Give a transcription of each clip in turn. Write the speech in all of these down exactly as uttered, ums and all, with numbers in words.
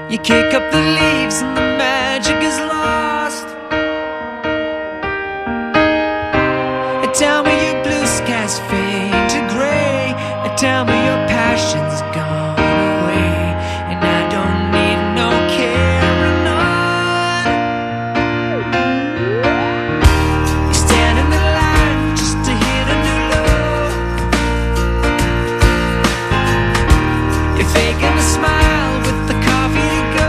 You kick up the leaves and the magic is lost. And tell me your blue skies fade to gray, and tell me your passion's gone away, and I don't need no carrying on. You stand in the line just to hit a new low. You're faking a smile with the coffee to go.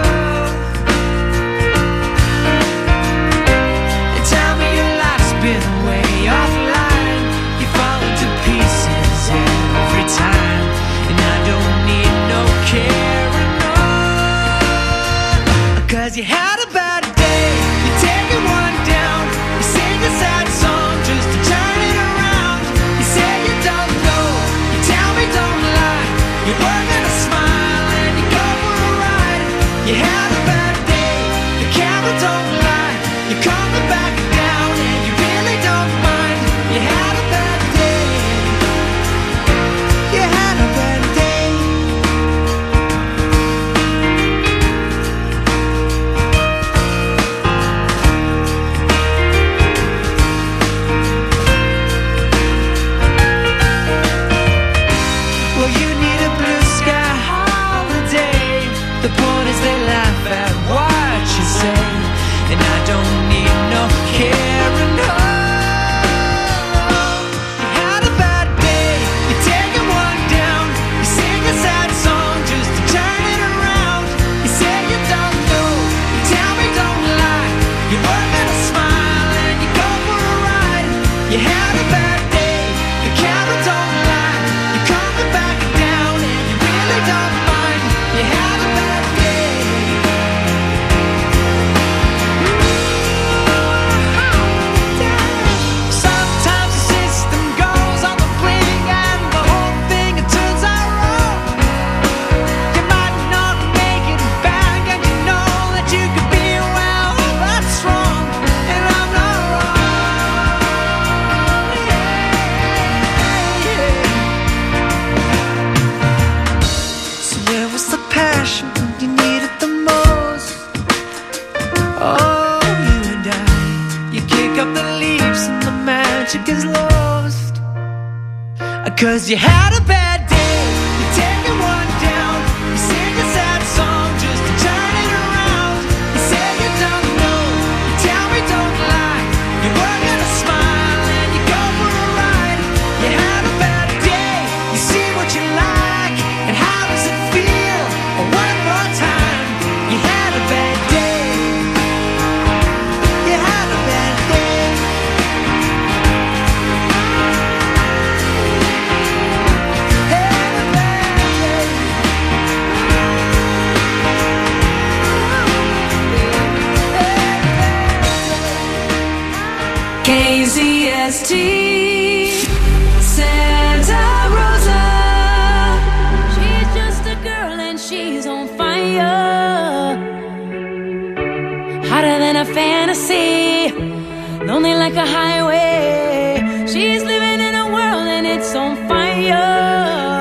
And tell me your life's been way offline. You fall to pieces every time, and I don't need no carrying on. 'Cause you had a bad day, you take it one down. You sing a sad song just to turn it around. You say you don't know, you tell me don't lie. You're working a smile and you go for a ride. You had a bad day, the camera don't lie. You're coming back down and you really don't mind. You had a bad day, you had a bad day. Well, you need a blue sky holiday. The point is they laugh at what you say, and I don't need no carrying on. You had a bad day, you take it one down. You sing a sad song just to turn it around. You say you don't know, you tell me don't lie. You're working a smile and you go for a ride. You had a bad day, the camera don't lie. You're coming back down and you really don't mind. You had a bad day. Sometimes the system goes on the blink and the whole thing it turns out wrong. You might not make it back and you know that you could be well, that's wrong, and I'm not wrong. Yeah, yeah. So where was the passion when you needed the most? Oh, you and I, you kick up the leaves and the magic is lost. 'Cause you had a bad day, you take it one down. You sing a sad song just to turn it around. You say you don't know, you tell me don't lie. You're working a smile and you go for a ride. You had a bad day, you see what you like, and how does it feel? One more time, you had a bad day. You had a bad day. Had a bad day. K Z S T Santa Rosa. She's just a girl and she's on fire, hotter than a fantasy, lonely like a highway. She's living in a world and it's on fire,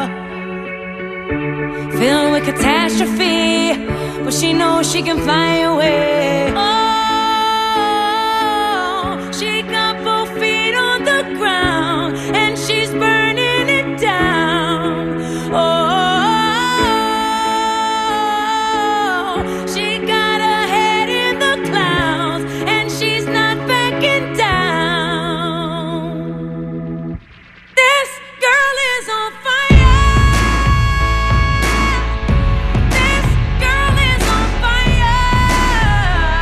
filled with catastrophe, but she knows she can fly away. Oh, she got both feet on the ground and she's burning it down. Oh, she got her head in the clouds and she's not backing down. This girl is on fire. This girl is on fire.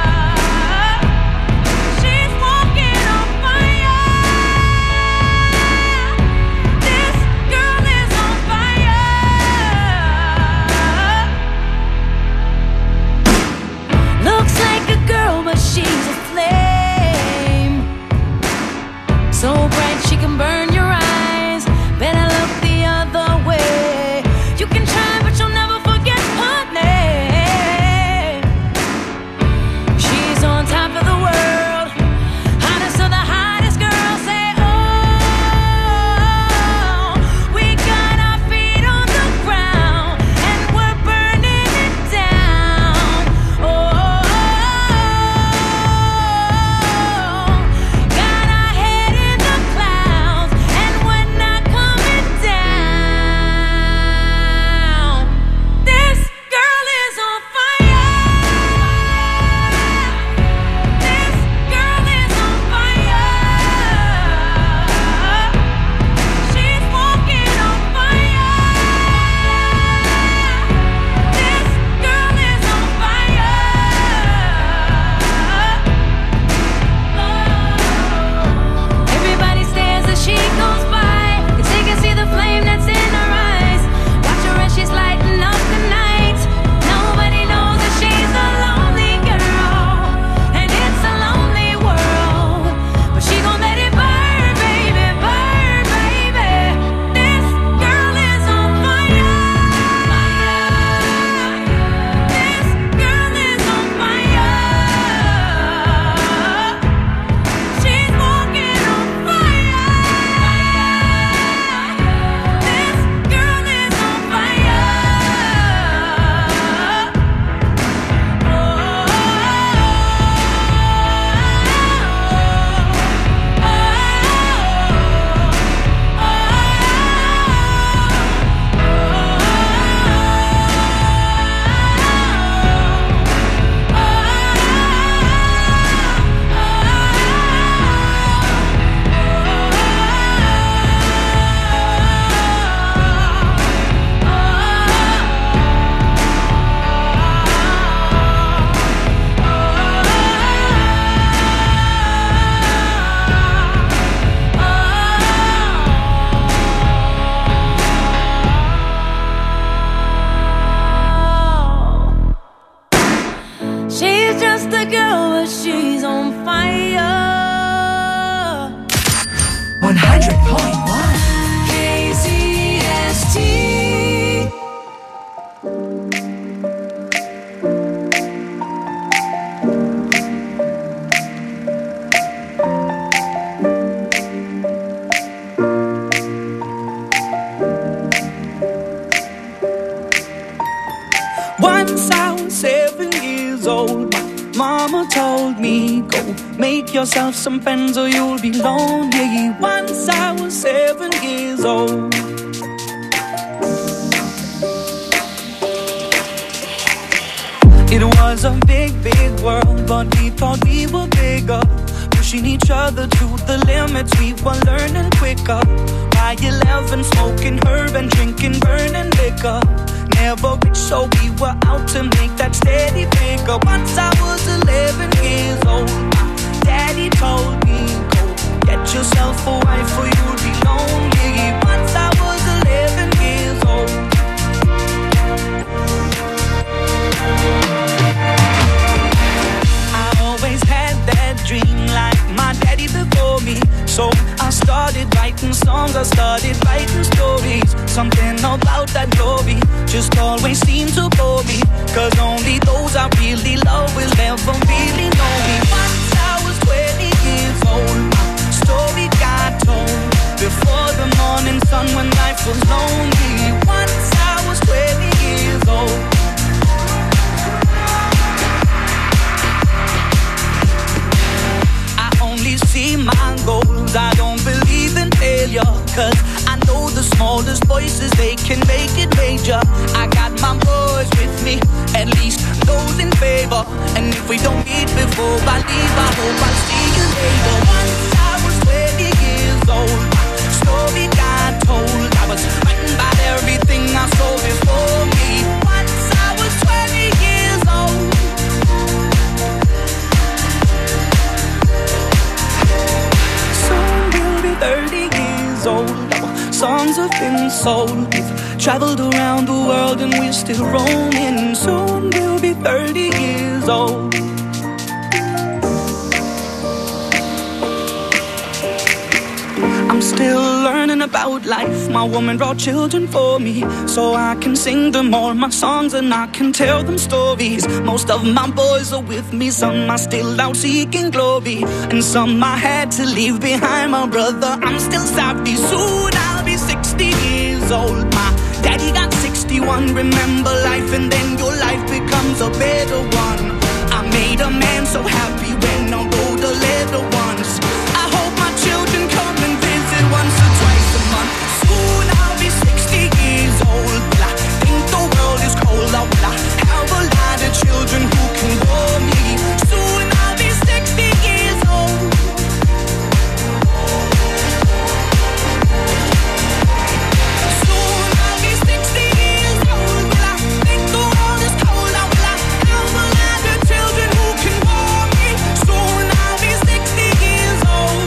girl, but she's on fire. one hundred point one K Z S T. Once I was seven years old, my mama told me, go make yourself some friends or you'll be lonely. Once I was seven years old. It was a big, big world, but we thought we were bigger. Pushing each other to the limits, we were learning quicker. By eleven, smoking herb and drinking burning liquor. Never rich, so we were out to make that steady figure. Once I was eleven years old, my daddy told me, go get yourself a wife or you'll be lonely. Once I was eleven years old. I always had that dream like my daddy before me. So I started writing songs, I started writing stories. Something about that glory just always seemed to bore me. Cause only those I really love will never really know me. Once I was twenty years old, my story got told before the morning sun when life was lonely. Once I was twenty years old. See my goals, I don't believe in failure. Cause I know the smallest voices, they can make it major. I got my boys with me, at least those in favor. And if we don't meet before I leave, I hope I'll see you later. Once I was twenty years old, my story got told. I was frightened by everything I saw before me. Once I was twenty years old. thirty years old, our songs have been sold. We've traveled around the world and we're still roaming. Soon we'll be thirty years old. I'm still learning about life. My woman brought children for me, so I can sing them all my songs and I can tell them stories. Most of my boys are with me, some are still out seeking glory, and some I had to leave behind. My brother, I'm still savvy. Soon I'll be sixty years old. My daddy got sixty-one. Remember life and then your life becomes a better one. I made a man so happy when I wrote a letter once. I hope my children come and visit once or twice a month. Soon I'll be sixty years old. Well, I think the world is cold. I will I have a lot of children who can bore me. Soon I'll be sixty years old. Soon I'll be sixty years old. Well, I think the world is cold. I will I have a lot of children who can bore me. Soon I'll be sixty years old.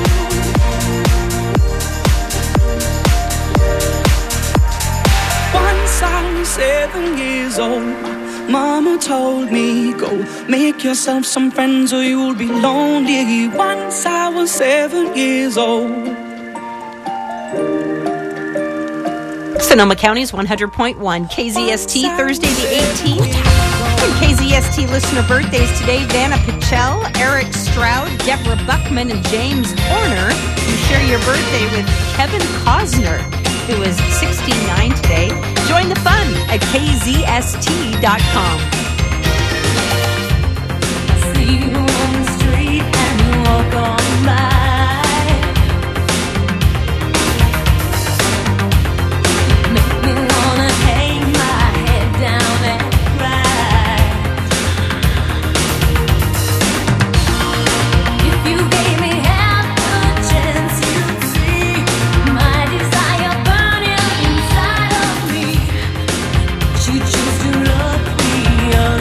Once I was seven years old, my mama told me, go make yourself some friends or you'll be lonely. Once I was seven years old. Sonoma County's one hundred point one K Z S T, Thursday the eighteenth. And K Z S T listener birthdays today: Vanna Pichel, Eric Stroud, Deborah Buckman, and James Horner. You share your birthday with Kevin Cosner, who is sixty-nine today. Join the fun at K Z S T dot com. See you on the street and you walk on by. Make me wanna hang my head down and cry. If you gave me half a chance, you'd see my desire burning inside of me. But you choose to look the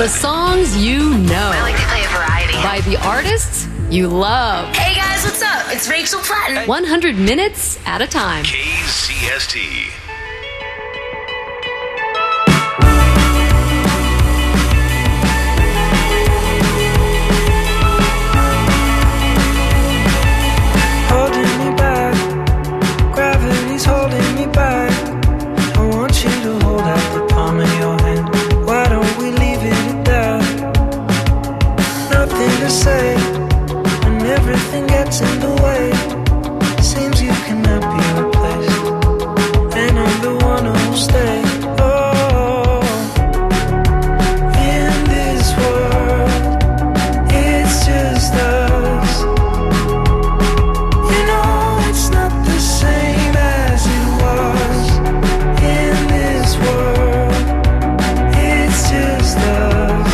songs you know. I like to play a variety. By the artists you love. Hey guys, what's up? It's Rachel Platten. one hundred minutes at a time. K Z S T. Holding me back, gravity's holding me back. I want you to hold out the palm of your hand. Why don't we leave it at that? Nothing to say, and everything gets in the way. Seems you cannot be replaced, and I'm the one who'll stay. Oh, in this world, it's just us. You know it's not the same as it was. In this world, it's just us.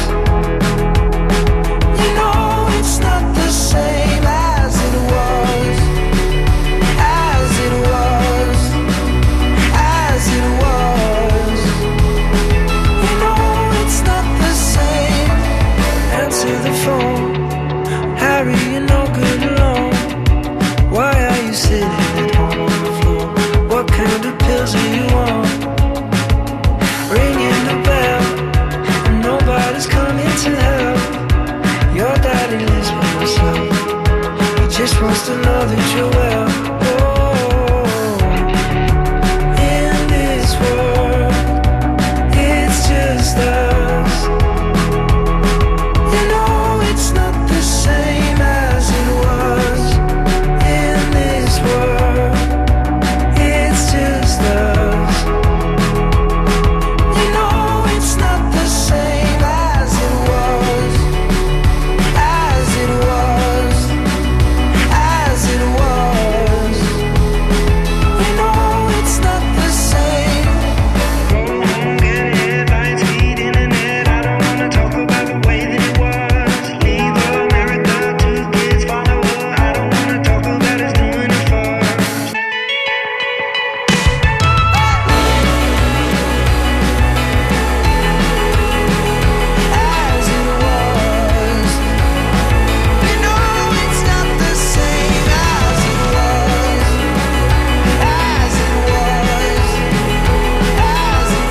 You know it's not the same as it was. As it was. As it was. You know it's not the same. Answer the phone. Harry, you're no good alone. Why are you sitting at home on the floor? What kind of pills are you on? Ringing the bell, and nobody's coming to help. Your daddy lives by himself. He just wants to know that you're well. Oh, in this world, it's just us. You know it's not the same as it was. In this world, it's just us. You know it's not the same as it was. As it was. As it was. You know it's not the same. Go home, get headlines, feed internet. I don't wanna talk about the way that it was. Leave America, two kids follow her. I don't wanna talk about us doing it first. As it was. You know it's not the same as it was. As it was. As it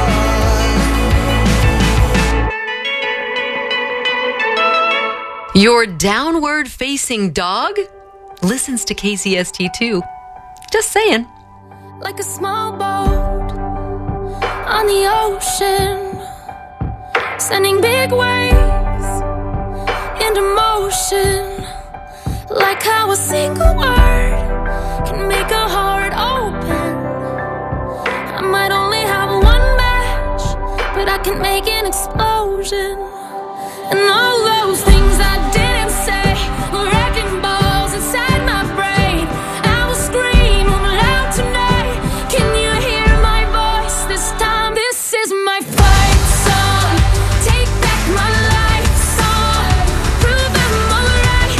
was. Your downward facing dog listens to K Z S T too. Just saying. Like a small boat on the ocean, sending big waves into motion. Like how a single word can make a heart open. I might only have one match, but I can make an explosion. And all those things I didn't say were wrecking balls inside my brain. I will scream loud tonight. Can you hear my voice this time? This is my fight song. Take back my life song. Prove I'm alright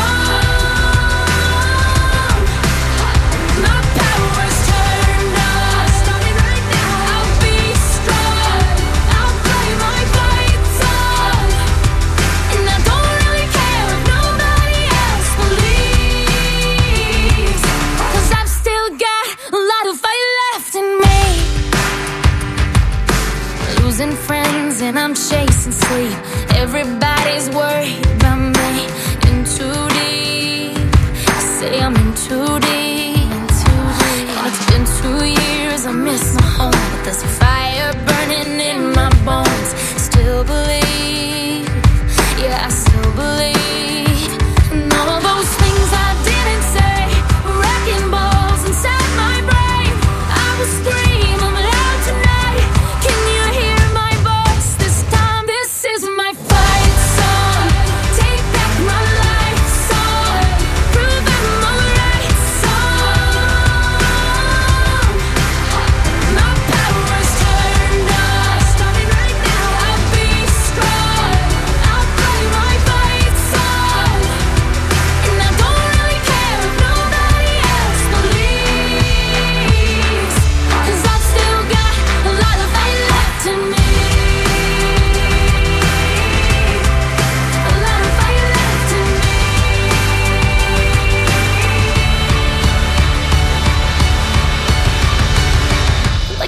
song. My power's turned on. Starting right now. I'll be strong. I'll play my fight song. And I don't really care if nobody else believes, 'cause I've still got a lot of fight left in me. Losing friends and I'm chasing sleep. Everybody's worried about me. In too deep. I say I'm in too deep. And it's been two years, I miss my home, but there's a fire burning in my bones. Still believe, yeah, I still believe. And all those things I didn't say were wrecking balls inside my brain. I will scream, I'm loud tonight. Can you hear my voice this time? This is my fight song. Take back my life song. Prove I'm alright song. My power's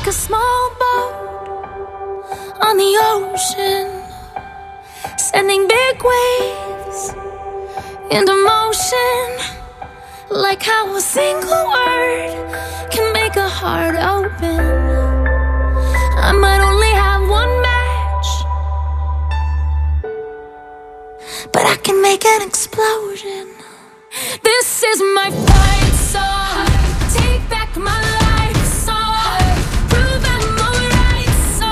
like a small boat on the ocean, sending big waves into motion. Like how a single word can make a heart open. I might only have one match, but I can make an explosion. This is my fight song. Take back my life song. Prove I'm alright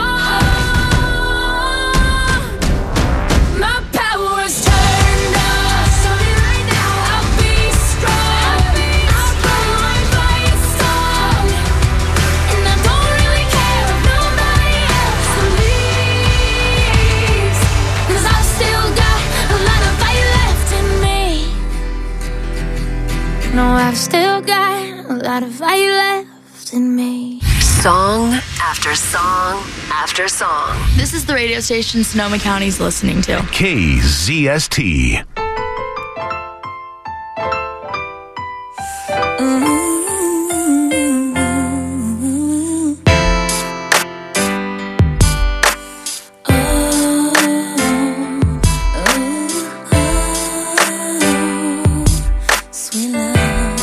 song. My power's turned up. Starting right now. I'll be strong. I'll blow my fight song. And I don't really care if nobody else believes, 'cause I've still got a lot of fight left in me. No, I've still got a lot of fight left in me. Song after song after song. This is the radio station Sonoma County's listening to. K Z S T. Sweet love,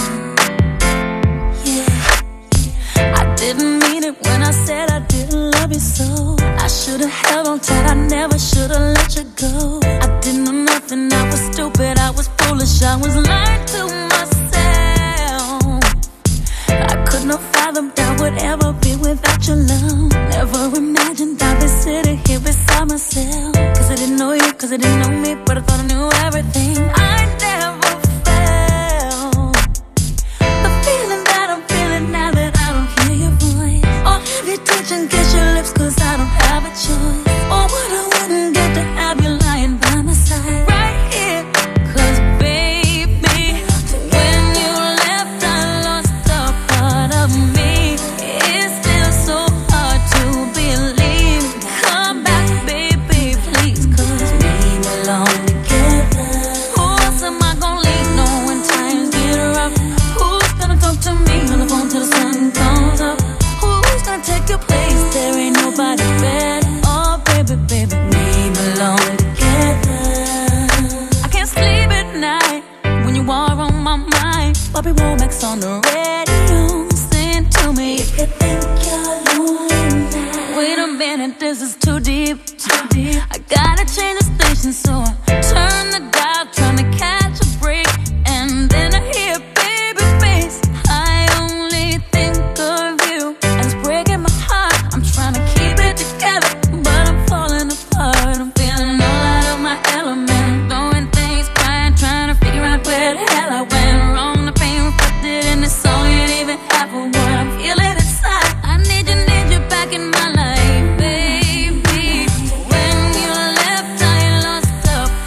yeah. I didn't mean it when I said I didn't love you so. I should've held on tight, I never should've let you go. I didn't know nothing, I was stupid, I was foolish, I was lying to myself. I could not fathom I would ever be without your love. Never imagined I'd be sitting here beside myself. 'Cause I didn't know you, 'cause I didn't know me, but I thought I knew everything. I never felt the feeling that I'm feeling now that I don't hear your voice, or have you touch and kiss your lips, 'cause I don't have a choice. Or what I wouldn't get to have you lying by my side right here. 'Cause baby, when you left I lost a part of me. It's still so hard to believe. Come back baby please, 'cause we belong together. Who else am I gonna leave know when times get rough? Who's gonna talk to me on the phone till the sun comes up? Who's gonna take your place? There ain't nobody better. Oh baby, baby, we belong together. I can't sleep at night when you are on my mind. Bobby Womack's on the radio, sing to me. If you think you're lonely now, wait a minute, this is too deep, too deep. I gotta change the station, so I turn the dial, trying to catch a break, and then I hear baby face. I only think of you, and it's breaking my heart. I'm trying to keep it together, but I'm falling apart. I'm feeling all out of my element, doing things, crying, trying to figure out where the hell I went wrong. The pain reflected in this song ain't even half of what I'm feeling inside. I need you, need you back in my life, baby. When you left, I lost a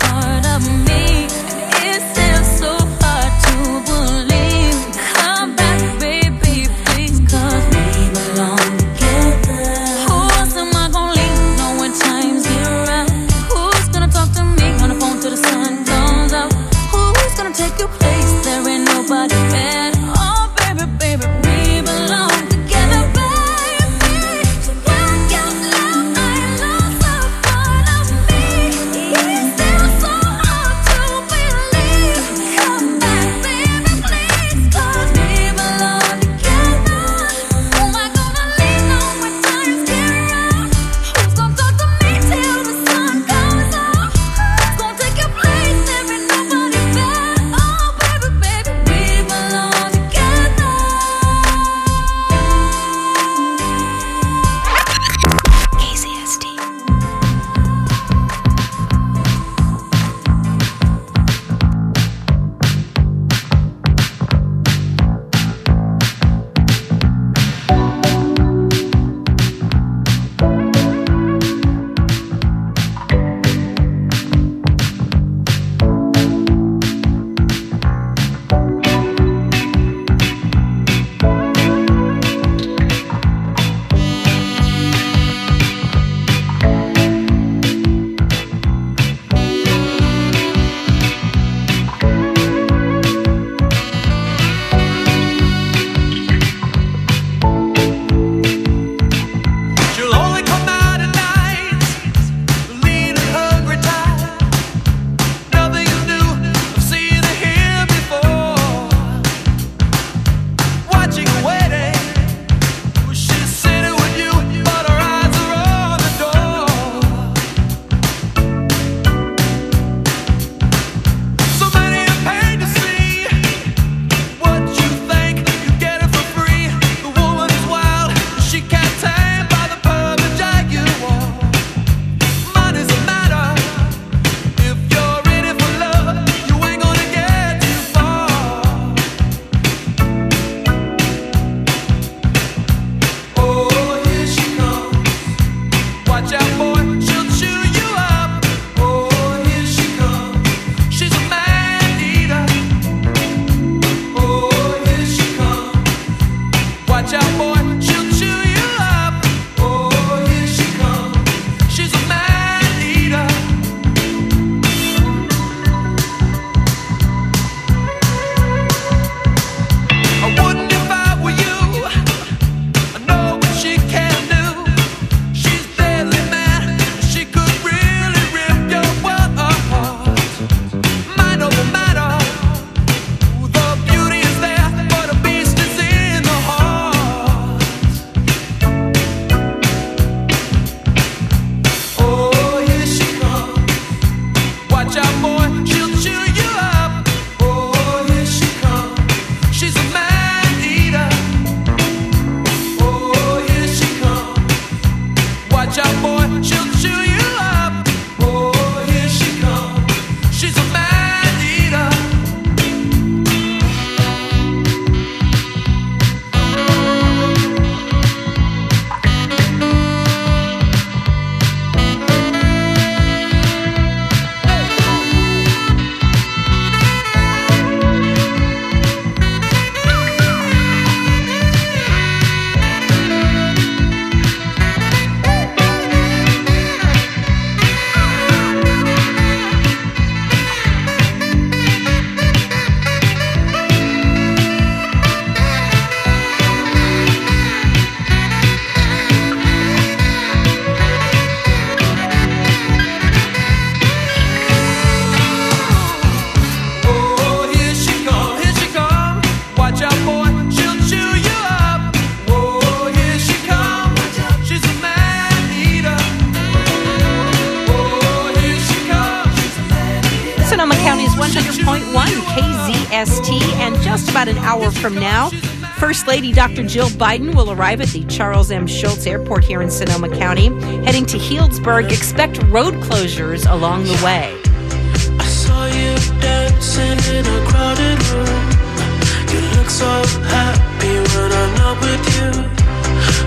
S T. And just about an hour from now, First Lady Doctor Jill Biden will arrive at the Charles M. Schultz Airport here in Sonoma County. Heading to Healdsburg, expect road closures along the way. I saw you dancing in a crowded room. You look so happy when I'm not with you.